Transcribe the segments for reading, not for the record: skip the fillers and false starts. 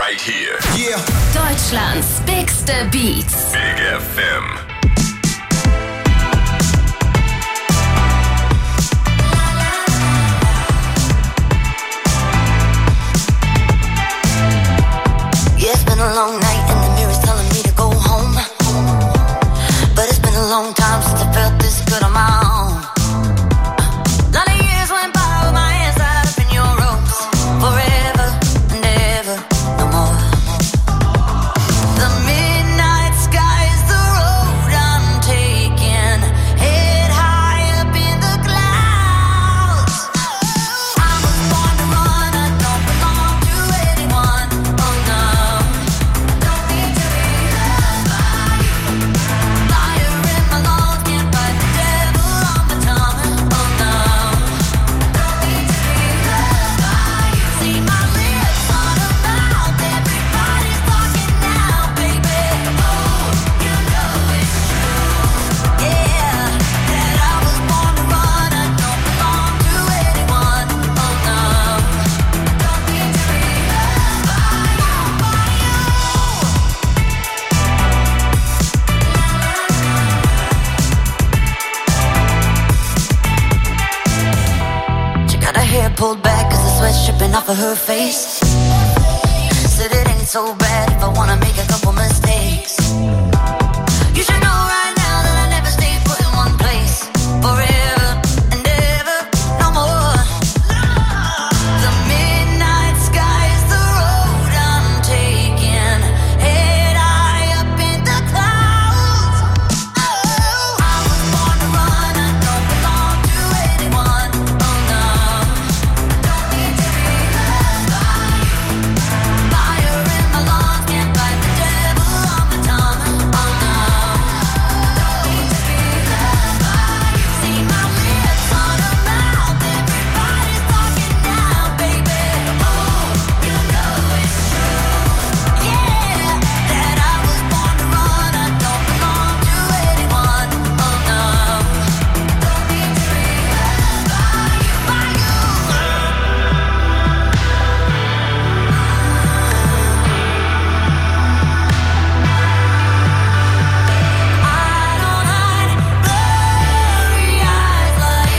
right here. Yeah. Deutschlands bigste Beats. Big FM. Yeah, it's been a long night and the mirror's telling me to go home. But it's been a long time since I felt this good on my own. Lot of years went by with my hands tied up in your ropes. Forever and ever, no more. The midnight sky is the road I'm taking. Head high up in the clouds. I was born to run, I don't belong to anyone. Oh no, don't need to be loved by you. Fire in my lungs, can't fight the devil on my tongue. Oh no, don't need to be loved by you. See my lips on a mouth, everybody's talking now, baby. Oh, you know it's true. Yeah, that I was born to run, I don't belong to anyone. Oh no, don't need to be loved by you. She got her hair pulled back 'cause the sweat's dripping off of her face. Said it ain't so bad if I wanna make a couple mistakes. You should know right now that I never stay put in one place. Forever and ever, no more. The midnight sky is the road I'm taking. Head high up in the clouds. Oh, I was born to run, I don't belong to anyone. Oh no, don't need to be loved by you. Fire in my lungs, can't fight the devil on my tongue. Oh no, don't need to be loved by you. See my lips on a mouth, everybody's talking now, baby. Oh, you know it's true. Yeah, that I was born to run, I don't belong to anyone. Oh no, don't need to be loved by you. I don't hide blurry eyes like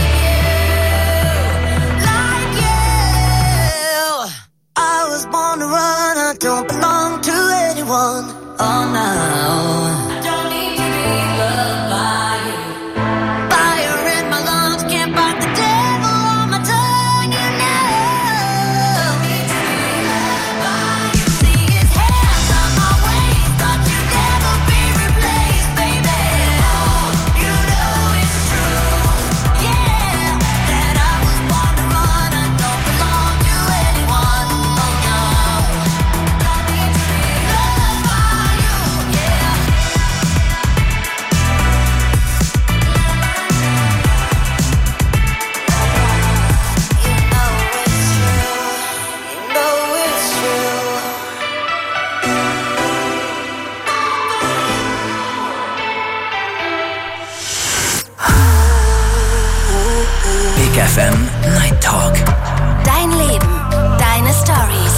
you. I was born to run, I don't belong to anyone. Oh no, don't need to be loved by you. Fire in my lungs, can't fight the devil on my tongue. You know, don't need to be loved by you. See his hands on my waist, thought you'd never be replaced, baby. Oh, you know it's true. Yeah, that I was born to run, I don't belong to anyone. Oh no, don't need to be loved by you. Yeah. You know it's true. You know it's true. Big FM Night Talk. Dein Leben, deine Stories.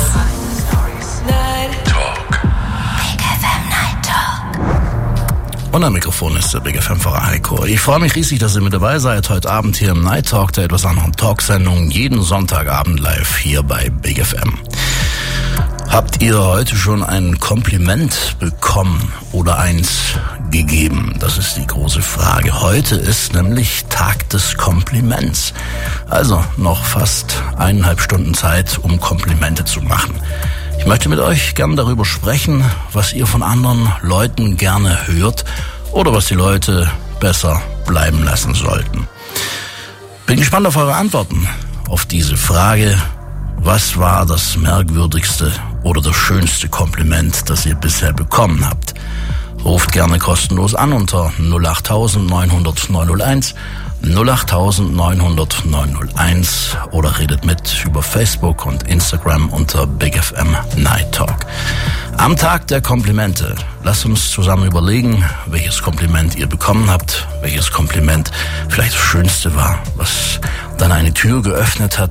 Talk. Big FM Night Talk. Und am Mikrofon ist der Big FM-Fahrer Heiko. Ich freue mich riesig, dass ihr mit dabei seid heute Abend hier im Night Talk, der etwas anderen Talksendung, jeden Sonntagabend live hier bei Big FM. Habt ihr heute schon ein Kompliment bekommen oder eins gegeben? Das ist die große Frage. Heute ist nämlich Tag des Kompliments. Also noch fast 1,5 Stunden Zeit, um Komplimente zu machen. Ich möchte mit euch gern darüber sprechen, was ihr von anderen Leuten gerne hört oder was die Leute besser bleiben lassen sollten. Bin gespannt auf eure Antworten auf diese Frage. Was war das merkwürdigste oder das schönste Kompliment, das ihr bisher bekommen habt? Ruft gerne kostenlos an unter 08000 900 901, 08000 900 901 oder redet mit über Facebook und Instagram unter Big FM Night Talk. Am Tag der Komplimente, lasst uns zusammen überlegen, welches Kompliment ihr bekommen habt, welches Kompliment vielleicht das Schönste war, was dann eine Tür geöffnet hat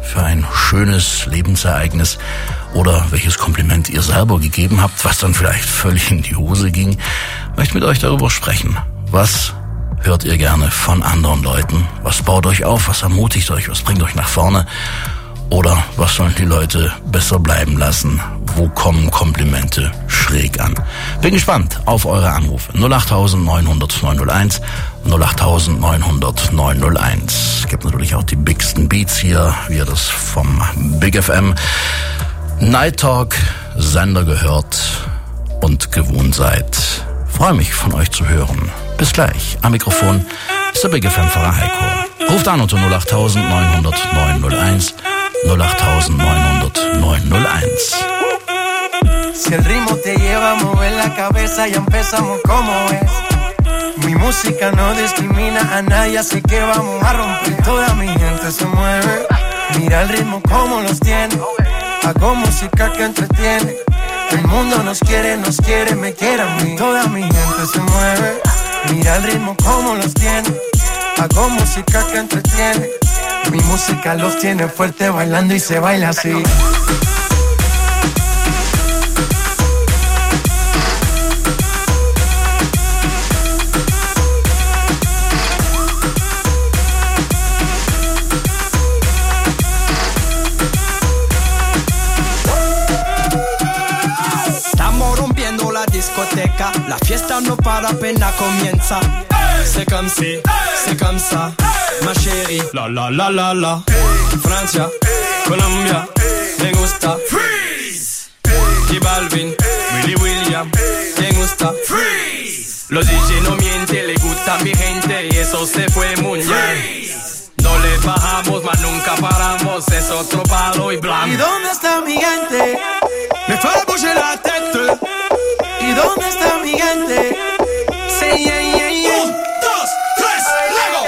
für ein schönes Lebensereignis oder welches Kompliment ihr selber gegeben habt, was dann vielleicht völlig in die Hose ging. Ich möchte mit euch darüber sprechen. Was hört ihr gerne von anderen Leuten? Was baut euch auf? Was ermutigt euch? Was bringt euch nach vorne? Oder was sollen die Leute besser bleiben lassen? Wo kommen Komplimente schräg an? Bin gespannt auf eure Anrufe. 08900 901, 08900 901. Es gibt natürlich auch die bigsten Beats hier, wie ihr das vom Big FM Night Talk Sender gehört und gewohnt seid. Freue mich, von euch zu hören. Bis gleich. Am Mikrofon ist der Big FM-Pfarrer Heiko. Ruft an unter 08000 900 901, 08000 900 901. Si el ritmo te lleva a mover la cabeza, ya empezamos como es. Mi música no discrimina a nadie, así que vamos a romper. Toda mi gente se mueve, mira el ritmo como los tiene. Hago música que entretiene. El mundo nos quiere, me quiere a mí. Toda mi gente se mueve, mira el ritmo como los tiene. Hago música que entretiene. Mi música los tiene fuerte bailando y se baila así. La fiesta no para, apenas comienza. C'est comme si, c'est comme ça, ma chérie. La la la la la. Francia, Colombia, me gusta. Freeze. J Balvin, Willy William, me gusta. Freeze. Los DJ no mienten, le gusta a mi gente y eso se fue muy bien. No le bajamos, mas nunca paramos, es otro palo y blanco. ¿Y dónde está mi gente? Me fera bouger la tête. ¿Y dónde está mi gente? Sí, yeah, yeah, yeah. 1, 2, 3, Lego.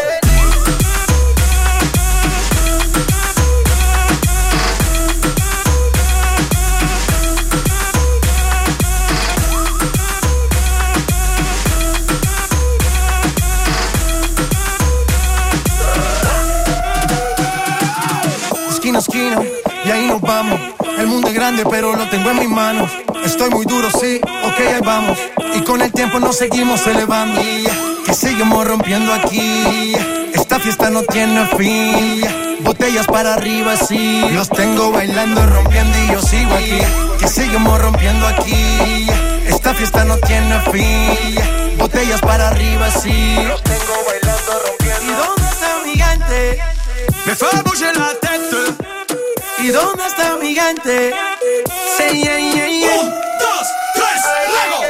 Esquina a esquina, y ahí nos vamos. El mundo es grande, pero lo tengo en mis manos. Estoy muy duro, sí, ok, ahí vamos. Y con el tiempo nos seguimos elevando. Que seguimos rompiendo aquí. Esta fiesta no tiene fin. Botellas para arriba, sí. Los tengo bailando, rompiendo y yo sigo aquí. Que seguimos rompiendo aquí. Esta fiesta no tiene fin. Botellas para arriba, sí. Los tengo bailando, rompiendo. ¿Y dónde está mi gente? Me fera bouger la tête. ¿Y dónde está mi gente? Sí, yeah, yeah, yeah. 1, 2, 3, Lego.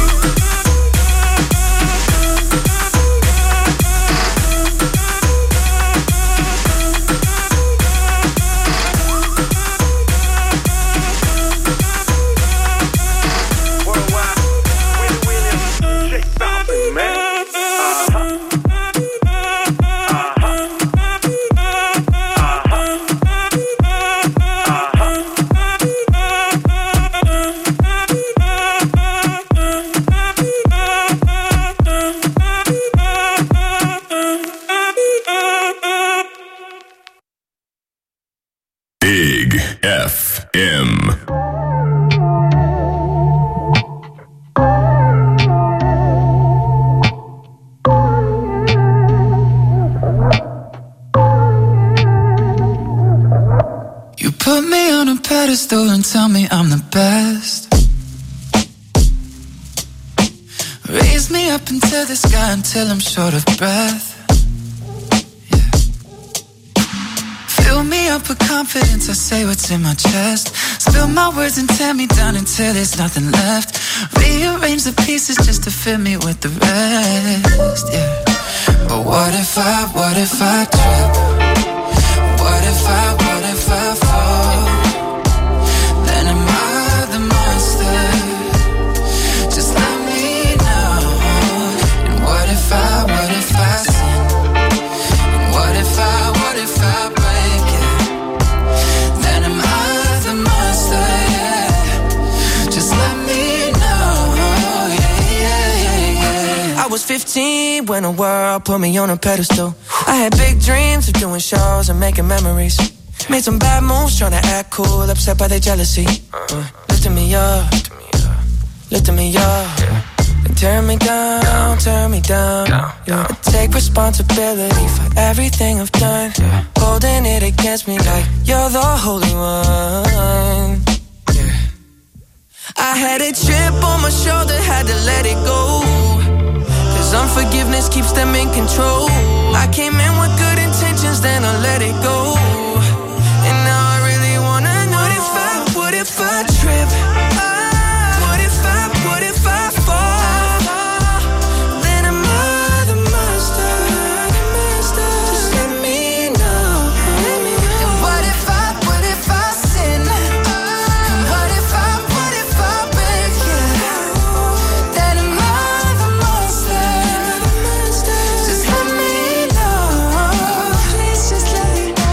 And tell me I'm the best. Raise me up into the sky until I'm short of breath. Yeah. Fill me up with confidence, I say what's in my chest. Spill my words and tear me down until there's nothing left. Rearrange the pieces just to fit me with the rest. Yeah. But what if I trip? What if I fall? Then am I the monster? Just let me know. And what if I sin? And what if I break it? Then am I the monster? Yeah. Just let me know. Yeah. I was 15 when the world put me on a pedestal. I had big dreams of doing shows and making memories. Made some bad moves, tryna act cool, upset by their jealousy. Lifting me up, lifting me up. And turn me down, turn me down. I take responsibility for everything I've done. Holding it against me like you're the holy one. I had a chip on my shoulder, had to let it go. Cause unforgiveness keeps them in control. I came in with good intentions, then I let it go. And now I really wanna know what if I trip? What if I fall? Then am I the master? Just let me know. And what if I sin? And what if I break? Then am I the master? Just let me know. Please just let me know.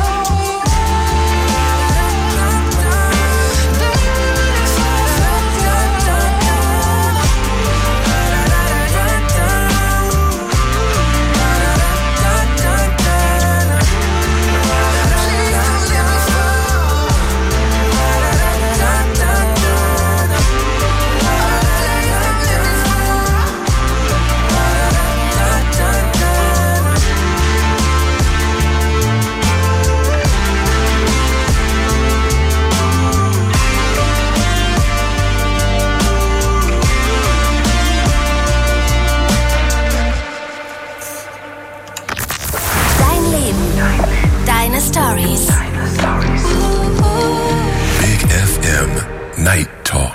Stories. Big FM Night Talk.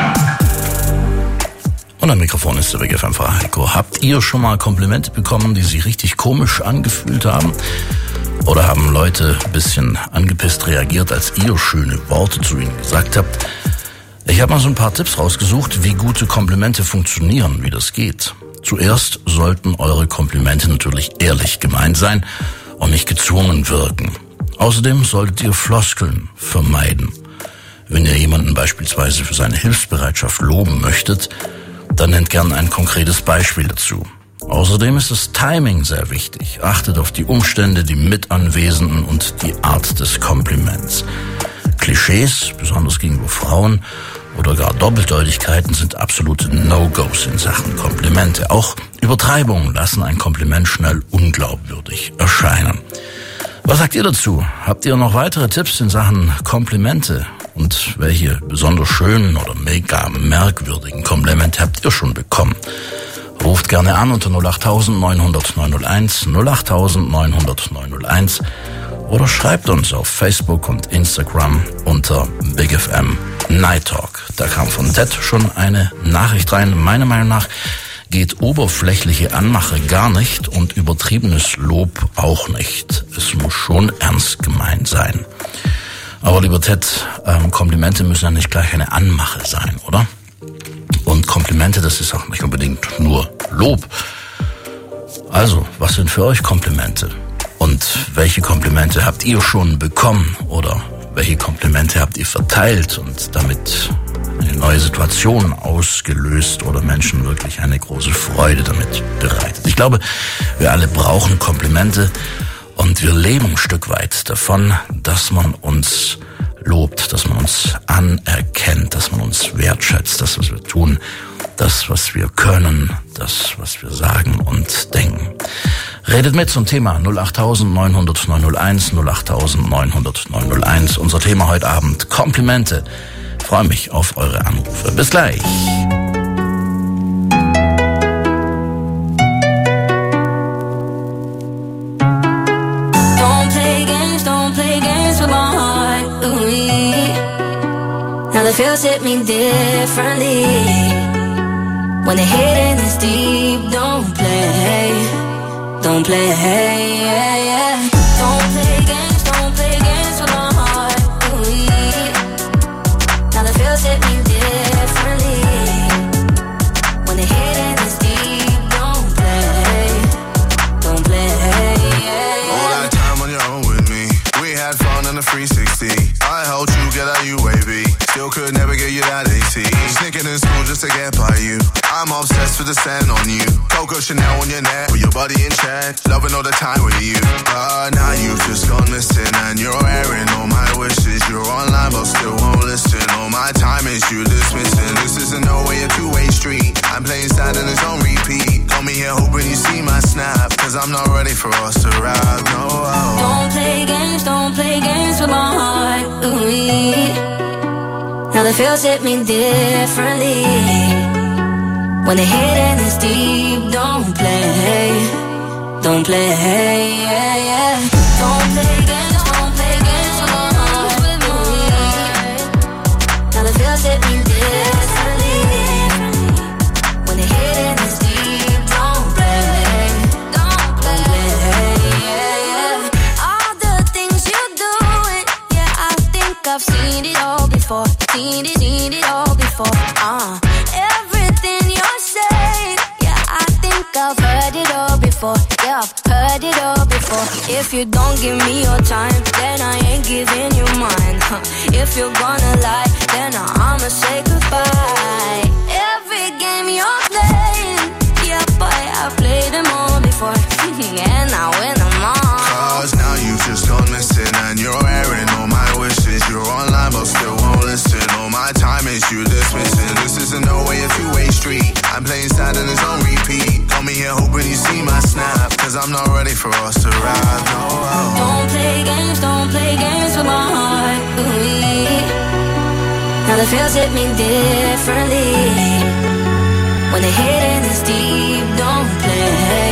Und am Mikrofon ist der Big FM-Fahrer Heiko. Habt ihr schon mal Komplimente bekommen, die sich richtig komisch angefühlt haben? Oder haben Leute ein bisschen angepisst reagiert, als ihr schöne Worte zu ihnen gesagt habt? Ich habe mal so ein paar Tipps rausgesucht, wie gute Komplimente funktionieren, wie das geht. Zuerst sollten eure Komplimente natürlich ehrlich gemeint sein und nicht gezwungen wirken. Außerdem solltet ihr Floskeln vermeiden. Wenn ihr jemanden beispielsweise für seine Hilfsbereitschaft loben möchtet, dann nennt gern ein konkretes Beispiel dazu. Außerdem ist das Timing sehr wichtig. Achtet auf die Umstände, die Mitanwesenden und die Art des Kompliments. Klischees, besonders gegenüber Frauen, oder gar Doppeldeutigkeiten sind absolute No-Gos in Sachen Komplimente. Auch Übertreibungen lassen ein Kompliment schnell unglaubwürdig erscheinen. Was sagt ihr dazu? Habt ihr noch weitere Tipps in Sachen Komplimente? Und welche besonders schönen oder mega merkwürdigen Komplimente habt ihr schon bekommen? Ruft gerne an unter 08000 900 901, 08000 900 901 oder schreibt uns auf Facebook und Instagram unter Big FM Night Talk. Da kam von Ted schon eine Nachricht rein. Meiner Meinung nach geht oberflächliche Anmache gar nicht und übertriebenes Lob auch nicht. Es muss schon ernst gemeint sein. Aber lieber Ted, Komplimente müssen ja nicht gleich eine Anmache sein, oder? Und Komplimente, das ist auch nicht unbedingt nur Lob. Also, was sind für euch Komplimente? Und welche Komplimente habt ihr schon bekommen? Oder welche Komplimente habt ihr verteilt und damit eine neue Situation ausgelöst oder Menschen wirklich eine große Freude damit bereitet? Ich glaube, wir alle brauchen Komplimente und wir leben ein Stück weit davon, dass man uns lobt, dass man uns anerkennt, dass man uns wertschätzt, das, was wir tun, das, was wir können, das, was wir sagen und denken. Redet mit zum Thema 08000 900 901, 08000 900 901. Unser Thema heute Abend, Komplimente. Ich freue mich auf eure Anrufe. Bis gleich. Now the feels hit me differently. When the hidden is deep, don't play, don't play, yeah, yeah. Don't play games with my heart. Ooh. Now the feels hit me differently. When the hidden is deep, don't play, yeah. All that time on your own with me. We had fun on the 360. I helped you get out UAV. Still could never get you that AT. Sneaking in school just to get by you. I'm obsessed obsessed with the scent on you. Coco Chanel on your neck, with your body in check. Loving all the time with you. But now you've just gone missing, and you're airing all my wishes. You're online but still won't listen. All my time is you dismissing. This isn't no way a two-way street. I'm playing sad and it's on repeat. Call me here hoping you see my snap, cause I'm not ready for us to ride, no. Don't play games with my heart. Ooh-wee. Now the feels hit me differently. When the hidden is deep, don't play, yeah, yeah. Don't play games with my heart. Ooh-wee. Now the feels hit me differently. When the hidden is deep, don't play, yeah, yeah. All the things you do, yeah, I think I've seen it all before. Seen it all before. Everything you're saying, yeah, I think I've heard it all before. Yeah, I've heard it all before. If you don't give me your time, then I ain't giving you mine. If you're gonna lie, then I'ma say goodbye. Every game you're playing, yeah, boy, I've played them all before. And I win them all. Cause now you've just gone missing, and you're airing all my wishes. You're online but still won't listen. All my time is you dismissing. This isn't no way a two-way street. I'm playing sad and it's on repeat. Call me here hoping you see my snap, cause I'm not ready for us to ride, no. Don't play games with my heart. Ooh-wee. Now the feels hit me differently. When the hidden is deep, don't play,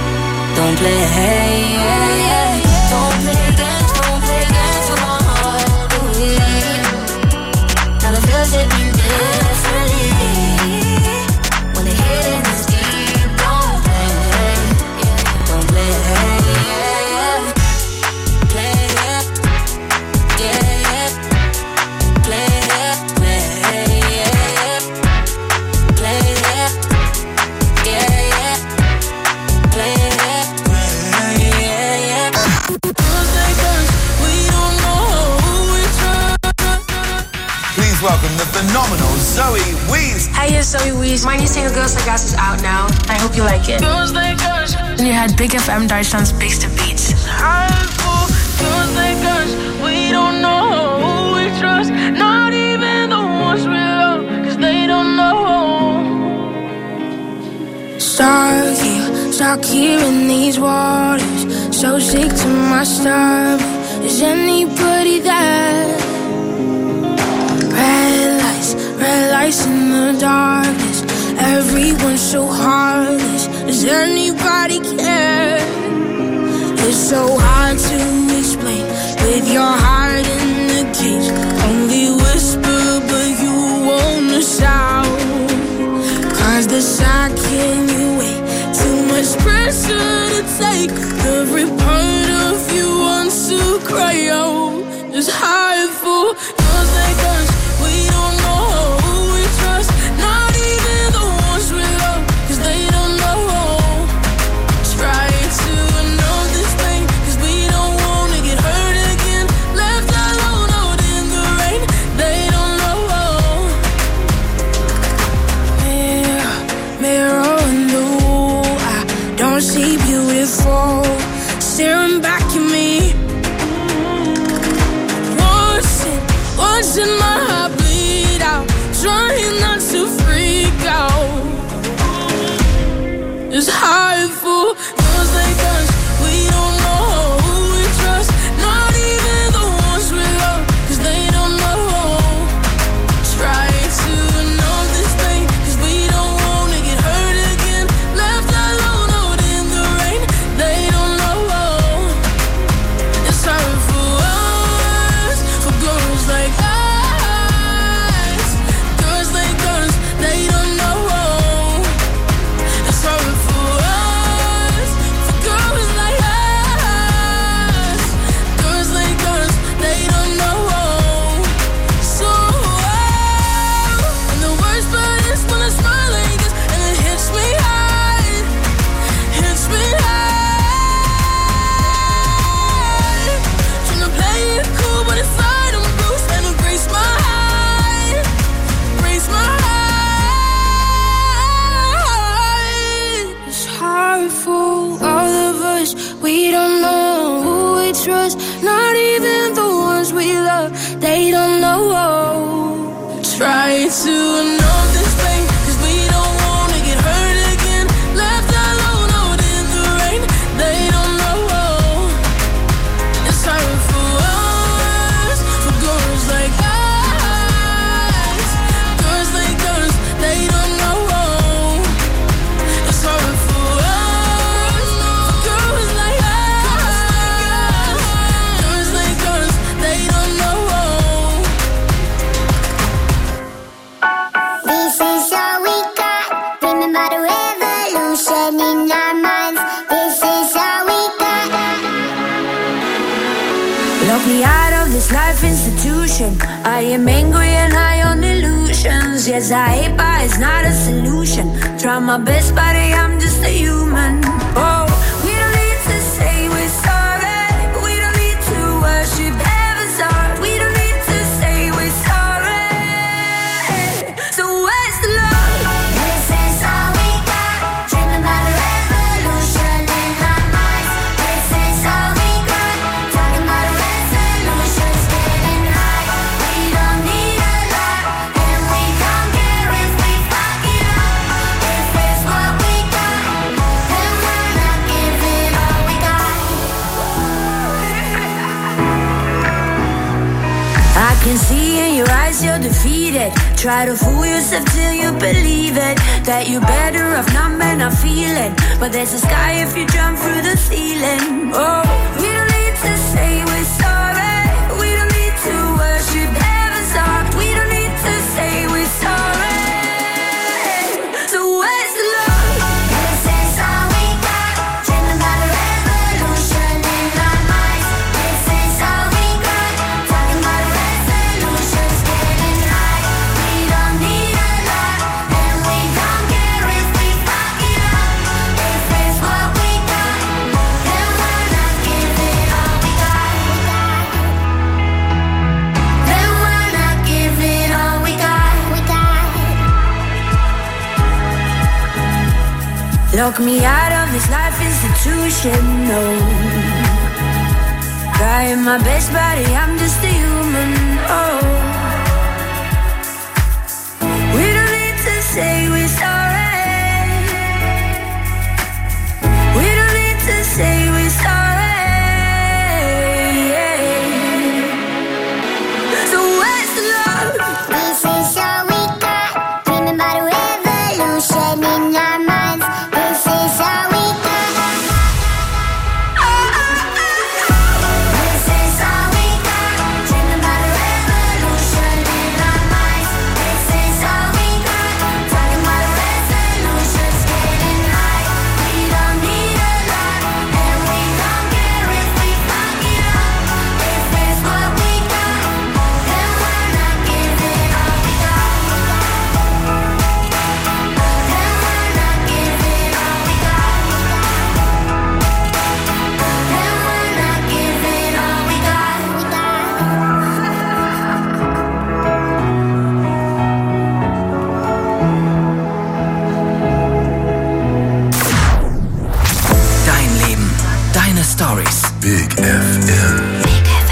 yeah, yeah. Don't play games with my heart. Ooh-wee. Now the feels hit me differently. When the hidden is deep, don't play, yeah, yeah. Play, yeah, yeah. Play, yeah, yeah. Play, yeah, yeah. Play, yeah, yeah. We don't know who we trust. Please welcome the phenomenal Zoe Wees. Hey, it's Zoe Wees. My new single Girls Like Us is out now. I hope you like it. Girls like us. And you had Big FM Deutschland's Bigste Beats. Girls like us. We don't know who we trust. Not even the ones we love, cause they don't know. Stuck here in these waters, so sick to my stomach. Is anybody there? Red lights in the darkness. Everyone's so heartless. Does anybody care? It's so hard to explain with your heart in the cage. Only whisper, but you wanna shout. Cause the sound can you wait? Too much pressure to take. Every part of you wants to cry out. Just hide for girls like us. We don't know who we trust. Not even the ones we love, cause they don't know. Try to know this thing, cause we don't wanna get hurt again. Left alone out in the rain, they don't know. Mirror in the wall, I don't see beautiful. Staring back at me. Watching my heart bleed out, trying not to freak out. It's hard for girls like us. We don't know who we trust. Not even the ones we love, cause they don't know. Try to know this thing, cause we don't wanna get hurt again. Left alone out in the am angry and high on illusions. Yes, I hate, but it's not a solution. Try my best, buddy, I'm just a human. Oh, we don't need to say we're sorry. We don't need to worship heaven's heart. We don't need to say we're sorry. So where's the love? This is all we got. Dreaming about a revolution in our minds. This is all we got. Talking about a resolutions, getting high. We don't need a lot, and we don't care if we fuck it up. If it's what we got, then we're not giving all we got. I can see in your eyes you're defeated. Try to fool yourself till you believe it. That you're better off not man, not feeling. But there's a sky if you jump through the ceiling. Oh, we don't need to say we're sorry. We don't need to worship heaven's heart. We don't need to say we're sorry. So where's the love? This is all we got. Dreaming about a revolution in our minds. This is all we got. Talking about a resolutions, getting high. We don't need a lot, and we don't care if we fuck it up. If it's what we got, then we're not giving all we got. Then we're not giving all we got. Lock me out of this life institution, no. Trying my best, buddy, I'm just a human, oh. We don't need to say we're sorry. We don't need to say we're sorry. So where's the love? This is all we got. Dreaming about a revolution in our minds. This is all we got. This is all we got. Dreaming about a revolution in our minds. This is all we got. Talking about a resolutions, getting high. We don't need a lot, and we don't care if we fuck it up. If it's what we got, then we're not giving all we got. Then we're not giving all we got. Then we're not giving all we got. Dein Leben, deine Stories. Big FM.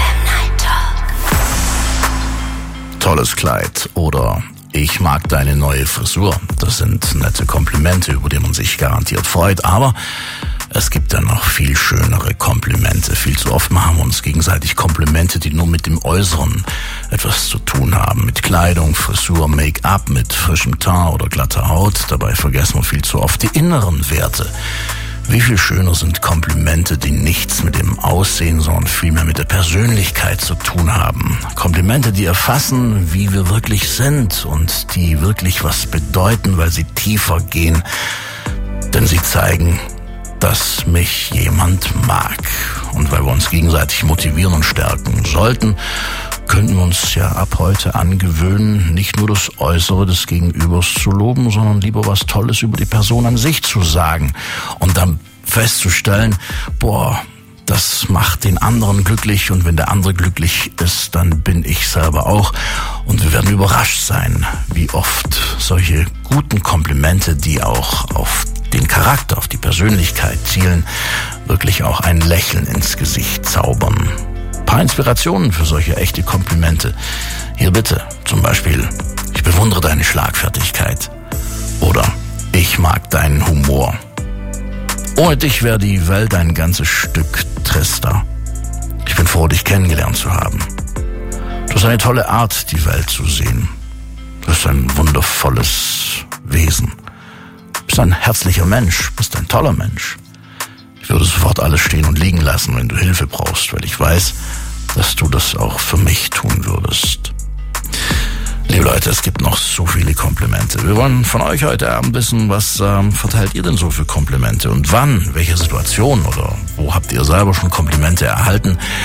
Tolles Kleid oder ich mag deine neue Frisur. Das sind nette Komplimente, über die man sich garantiert freut, aber es gibt ja noch viel schönere Komplimente. Viel zu oft machen wir uns gegenseitig Komplimente, die nur mit dem Äußeren etwas zu tun haben. Mit Kleidung, Frisur, Make-up, mit frischem Teint oder glatter Haut. Dabei vergessen wir viel zu oft die inneren Werte. Wie viel schöner sind Komplimente, die nichts mit dem Aussehen, sondern vielmehr mit der Persönlichkeit zu tun haben. Komplimente, die erfassen, wie wir wirklich sind und die wirklich was bedeuten, weil sie tiefer gehen. Denn sie zeigen, dass mich jemand mag. Und weil wir uns gegenseitig motivieren und stärken sollten, könnten wir uns ja ab heute angewöhnen, nicht nur das Äußere des Gegenübers zu loben, sondern lieber was Tolles über die Person an sich zu sagen und dann festzustellen, boah, das macht den anderen glücklich und wenn der andere glücklich ist, dann bin ich selber auch. Und wir werden überrascht sein, wie oft solche guten Komplimente, die auch auf den Charakter, auf die Persönlichkeit zielen, wirklich auch ein Lächeln ins Gesicht zaubern. Ein paar Inspirationen für solche echte Komplimente. Hier bitte, zum Beispiel, ich bewundere deine Schlagfertigkeit. Oder ich mag deinen Humor. Ohne dich wäre die Welt ein ganzes Stück trister. Ich bin froh, dich kennengelernt zu haben. Du hast eine tolle Art, die Welt zu sehen. Du bist ein wundervolles Wesen. Du bist ein herzlicher Mensch, bist ein toller Mensch. Ich würde sofort alles stehen und liegen lassen, wenn du Hilfe brauchst, weil ich weiß, dass du das auch für mich tun würdest. Liebe Leute, es gibt noch so viele Komplimente. Wir wollen von euch heute Abend wissen, was verteilt ihr denn so für Komplimente und wann, welche Situation oder wo habt ihr selber schon Komplimente erhalten?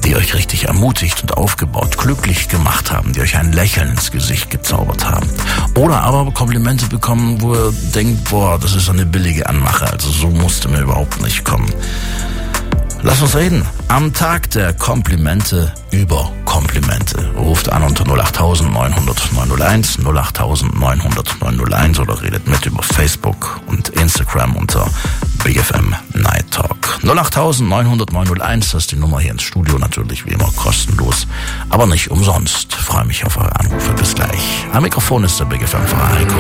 die euch richtig ermutigt und aufgebaut, glücklich gemacht haben, die euch ein Lächeln ins Gesicht gezaubert haben. Oder aber Komplimente bekommen, wo ihr denkt, boah, das ist eine billige Anmache, also so musste mir überhaupt nicht kommen. Lass uns reden. Am Tag der Komplimente über Komplimente. Ruft an unter 08000 900 901, 08000 900 901 oder redet mit über Facebook und Instagram unter Big FM Night Talk. 08000 900 901, das ist die Nummer hier ins Studio, natürlich wie immer kostenlos, aber nicht umsonst. Ich freue mich auf eure Anrufe. Bis gleich. Am Mikrofon ist der Big FM-Fahrer Heiko.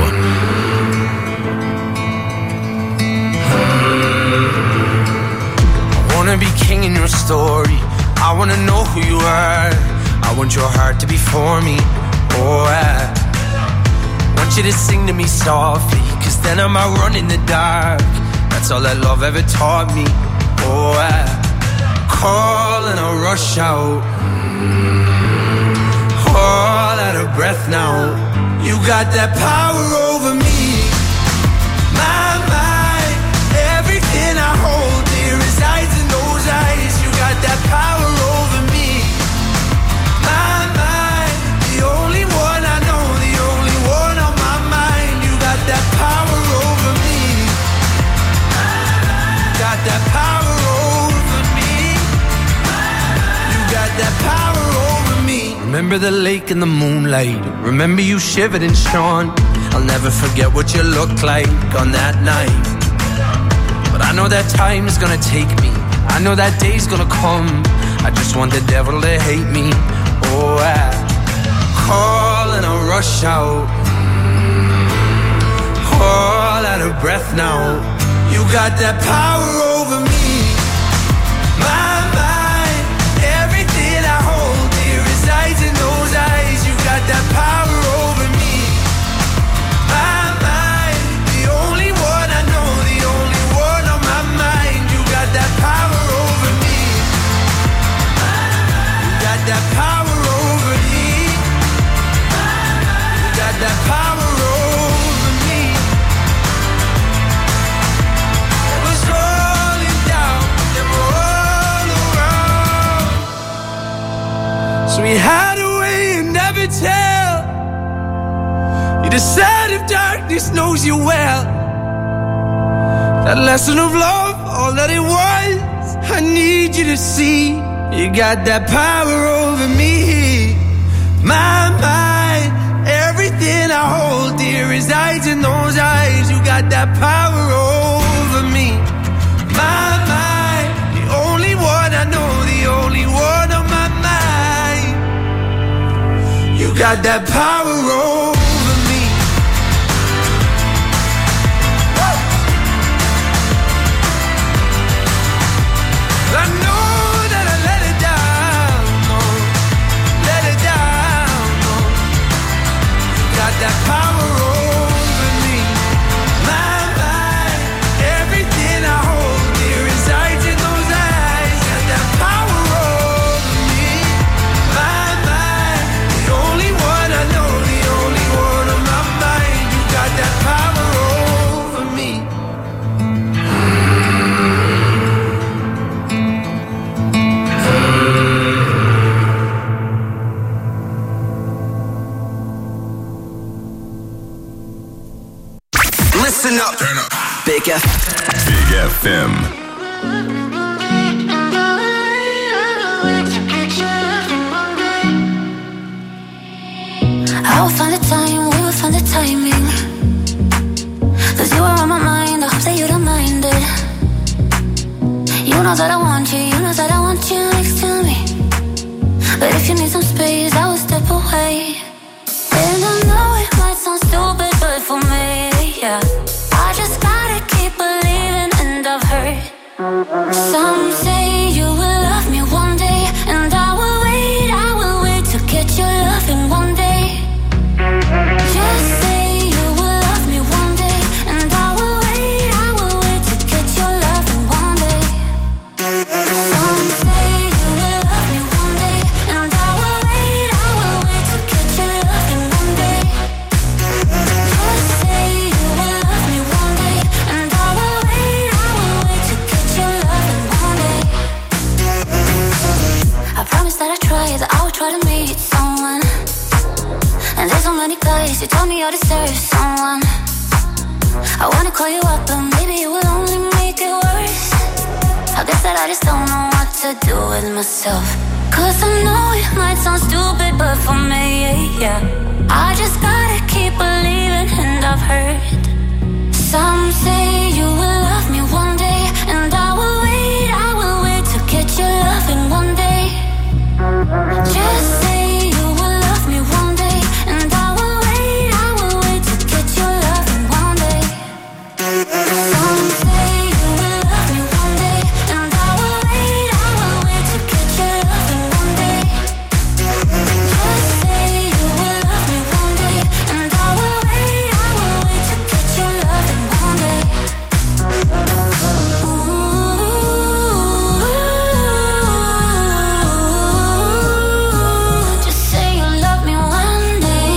I wanna be king in your story. I wanna know who you are. I want your heart to be for me. Oh, I want you to sing to me softly, 'cause then I might run in the dark. That's all that love ever taught me. Oh, I call and I rush out, all out of breath now. You got that power over me. My mind, everything I hold dear resides in those eyes. You got that power over me. My mind, the only one I know, the only one on my mind. You got that power over me. Got that power over me. You got that power over me. Remember the lake in the moonlight. Remember you shivered and shone. I'll never forget what you looked like on that night. But I know that time is gonna take me. I know that day's gonna come. I just want the devil to hate me. Oh, I call and I rush out, all out of breath now. You got that power over me. My mind, everything I hold dear resides in those eyes. You got that power over me. My mind, the only one I know, the only one on my mind. You got that power over me. You got that power over me. You got that power over me. It was rolling down, then roll around. So we hide away and never tell. You decide if darkness knows you well. That lesson of love, all that it was, I need you to see. You got that power over me. My mind, everything I hold dear resides in those eyes. You got that power over me. My mind, the only one I know, the only one on my mind. You got that power over me. I know that I let it down, no, let it down, no. You got that power over me. My mind, everything I hold dear resides in those eyes. Got that power over me. My mind, the only one I know, the only one on my mind. You got that power over me. Listen up. Turn up. Big F. Big FM. I will find the time, we will find the timing. 'Cause you are on my mind, I hope that you don't mind it. You know that I want you, you know that I want you next to me. But if you need some space, I will step away. And I know it might sound stupid, but for me, yeah, I just gotta keep believing, and I've heard some say you will love me one day. And I will wait to get your loving one day. Just say you will love me one day. And I will wait to get your loving one day. Some say you will love me one day. And I will wait to get your loving one day. Just say you will love me one day. And I will wait to get your loving one day. You told me I deserve someone. I wanna call you up, but maybe it will only make it worse. I guess that I just don't know what to do with myself. Cause I know it might sound stupid, but for me, yeah, I just gotta keep believing, and I've heard some say you will love me one day, and I will wait to get your loving one day. Just say you will love me one day, and I will wait to get your loving one day. Some say you will love me one day, and I will wait to get your loving one day. Just say you will love me one day, and I will wait to get your loving one day. Just say you love me one day.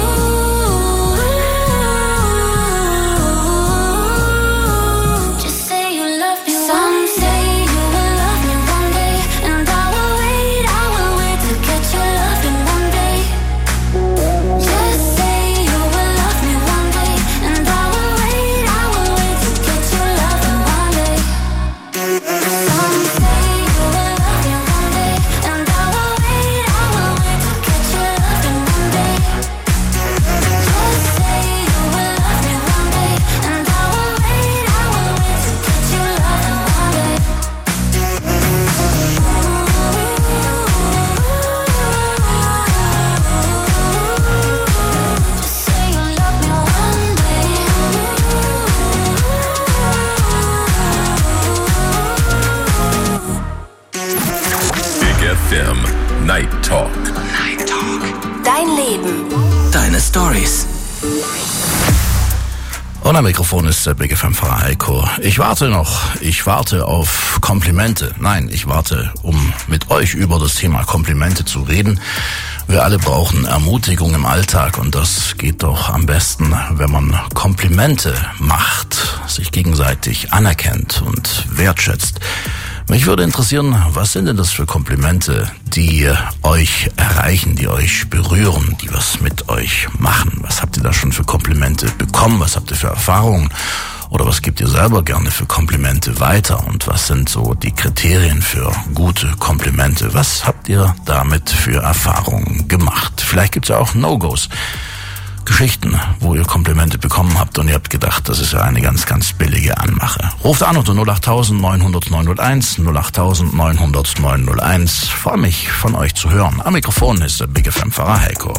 Just say you love me. Some say you will love me one day, and I will wait to get your loving one day. Just say you will love me one day, and I will wait to get your loving one day. Some say you will love me one day, and I will wait to get your loving one day. Just say you will love me one day, and I will wait to get your loving one day. Just say you love me one day. Big FM Night Talk. Dein Leben. Deine Stories. Und am Mikrofon ist der Big FM-Fahrer Heiko. Ich warte auf Komplimente. Nein, ich warte, um mit euch über das Thema Komplimente zu reden. Wir alle brauchen Ermutigung im Alltag, und das geht doch am besten, wenn man Komplimente macht, sich gegenseitig anerkennt und wertschätzt. Mich würde interessieren, was sind denn das für Komplimente, die euch erreichen, die euch berühren, die was mit euch machen? Was habt ihr da schon für Komplimente bekommen? Was habt ihr für Erfahrungen? Oder was gebt ihr selber gerne für Komplimente weiter? Und was sind so die Kriterien für gute Komplimente? Was habt ihr damit für Erfahrungen gemacht? Vielleicht gibt's ja auch No-Gos. Geschichten, wo ihr Komplimente bekommen habt und ihr habt gedacht, das ist ja eine ganz, ganz billige Anmache. Ruft an unter 08000 900 901, 08000 900 901. Freue mich, von euch zu hören. Am Mikrofon ist der Big FM-Fahrer Heiko.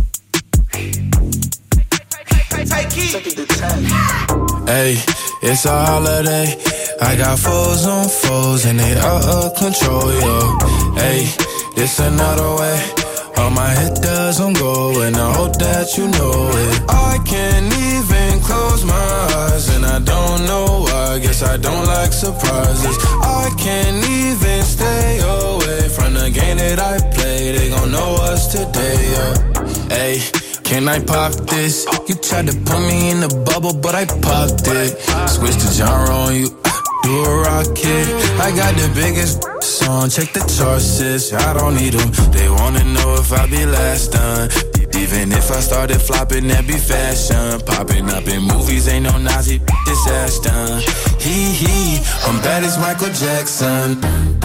Hey, it's a holiday. I got foes on foes and they out of control, yo. Hey, it's another way. All my hit doesn't go, and I hope that you know it. I can't even close my eyes, and I don't know why. Guess I don't like surprises. I can't even stay away from the game that I play. They gon' know us today, yeah. Hey, can I pop this? You tried to put me in the bubble, but I popped it. Switch the genre on you. Do a rocket. I got the biggest song, check the charts, sis. I don't need them. They wanna know if I be last done. Even if I started flopping, that be fashion. Popping up in movies, ain't no Nazi, this ass done. Hee, I'm bad as Michael Jackson.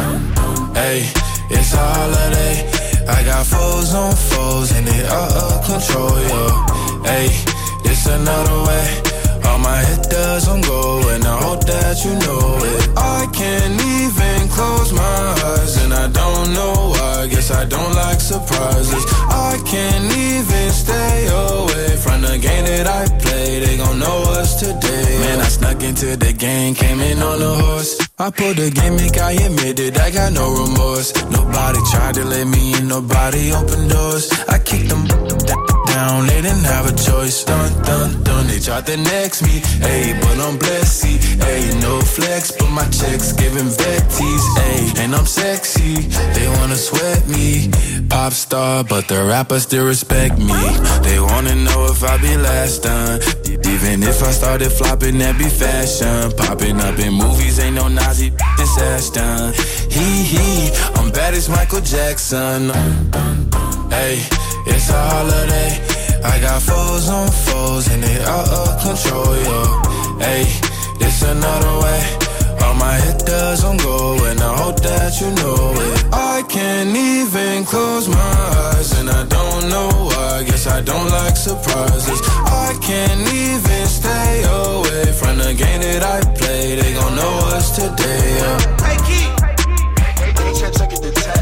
Hey, it's a holiday. I got foes on foes and they out of control, yo. Hey, it's another way. All my hit doesn't go, and I hope that you know it. I can't even close my eyes, and I don't know why. Guess I don't like surprises. I can't even stay away from the game that I play. They gon' know us today. Man, I snuck into the game, came in on a horse. I pulled the gimmick, I admitted I got no remorse. Nobody tried to let me in, nobody opened doors. I kicked them down, they didn't have a choice. Dun, dun, dun, they tried to next me. Ayy, but I'm blessed, see. Ayy, no flex, but my checks giving vetties. Ayy, and I'm sexy, they wanna sweat me. Pop star, but the rappers still respect me. They wanna know if I be last done. Even if I started flopping, that be fashion. Popping up in movies, ain't no Nazi, this ass done. Hee, I'm bad as Michael Jackson. Hey, it's a holiday. I got foes on foes and they out of control, yo. Hey, this another way. All my hitters on go and I hope that you know it. I can't even close my eyes and I don't know why. Guess I don't like surprises. I can't even stay away from the game that I play. They gon' know us today, yeah. Hey, Keith. Check it to 10.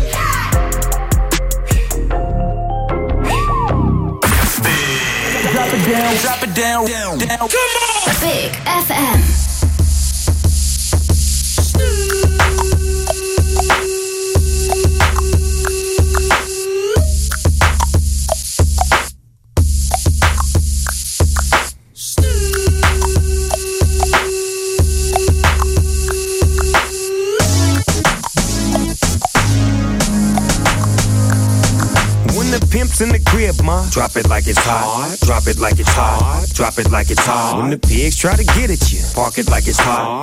Drop it down, drop it down, down. Come on! Big FM. Pimps in the crib, ma. Drop it like it's hot. Drop it like it's hot. Drop it like it's hot. When the pigs try to get at you, park it like it's hot.